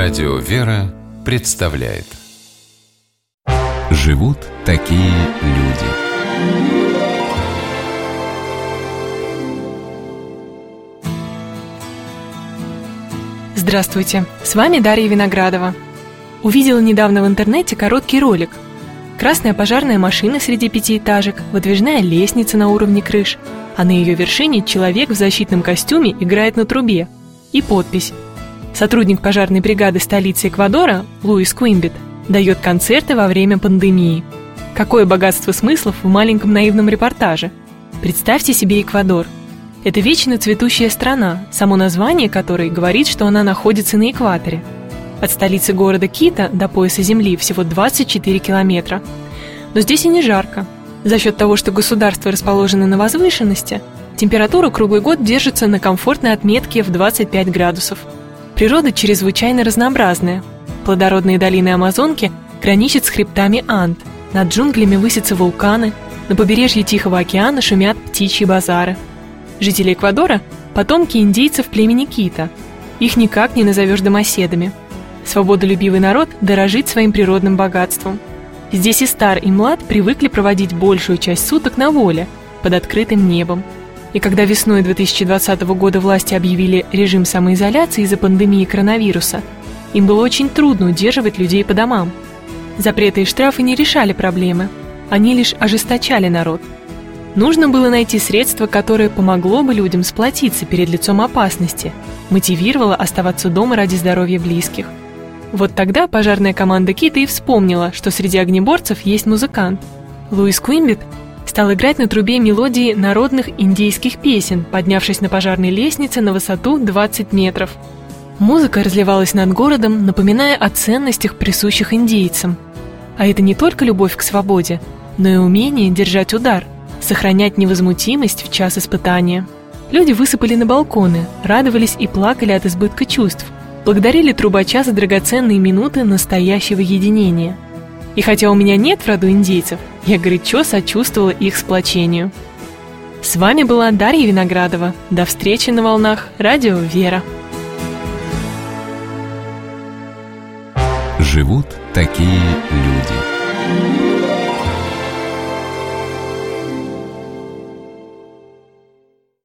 Радио «Вера» представляет. Живут такие люди. Здравствуйте, с вами Дарья Виноградова. Увидела недавно в интернете короткий ролик. Красная пожарная машина среди пятиэтажек, выдвижная лестница на уровне крыш, а на ее вершине человек в защитном костюме играет на трубе. И подпись: сотрудник пожарной бригады столицы Эквадора Луис Куимбит дает концерты во время пандемии. Какое богатство смыслов в маленьком наивном репортаже. Представьте себе Эквадор. Это вечно цветущая страна, само название которой говорит, что она находится на экваторе. От столицы города Кито до пояса Земли всего 24 километра. Но здесь и не жарко. За счет того, что государство расположено на возвышенности, температура круглый год держится на комфортной отметке в 25 градусов. Природа чрезвычайно разнообразная. Плодородные долины Амазонки граничат с хребтами Анд, над джунглями высятся вулканы, на побережье Тихого океана шумят птичьи базары. Жители Эквадора – потомки индейцев племени Кито. Их никак не назовешь домоседами. Свободолюбивый народ дорожит своим природным богатством. Здесь и стар, и млад привыкли проводить большую часть суток на воле, под открытым небом. И когда весной 2020 года власти объявили режим самоизоляции из-за пандемии коронавируса, им было очень трудно удерживать людей по домам. Запреты и штрафы не решали проблемы, они лишь ожесточали народ. Нужно было найти средство, которое помогло бы людям сплотиться перед лицом опасности, мотивировало оставаться дома ради здоровья близких. Вот тогда пожарная команда Кито и вспомнила, что среди огнеборцев есть музыкант. Луис Куимбит стал играть на трубе мелодии народных индейских песен, поднявшись на пожарной лестнице на высоту 20 метров. Музыка разливалась над городом, напоминая о ценностях, присущих индейцам. А это не только любовь к свободе, но и умение держать удар, сохранять невозмутимость в час испытания. Люди высыпали на балконы, радовались и плакали от избытка чувств, благодарили трубача за драгоценные минуты настоящего единения. И хотя у меня нет в роду индейцев, я горячо сочувствовала их сплочению. С вами была Дарья Виноградова. До встречи на волнах Радио «Вера». Живут такие люди.